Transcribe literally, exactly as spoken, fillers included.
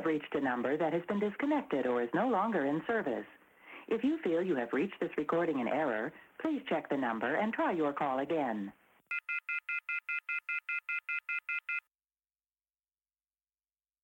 have reached a number that has been disconnected or is no longer in service. If you feel you have reached this recording in error, please check the number and try your call again.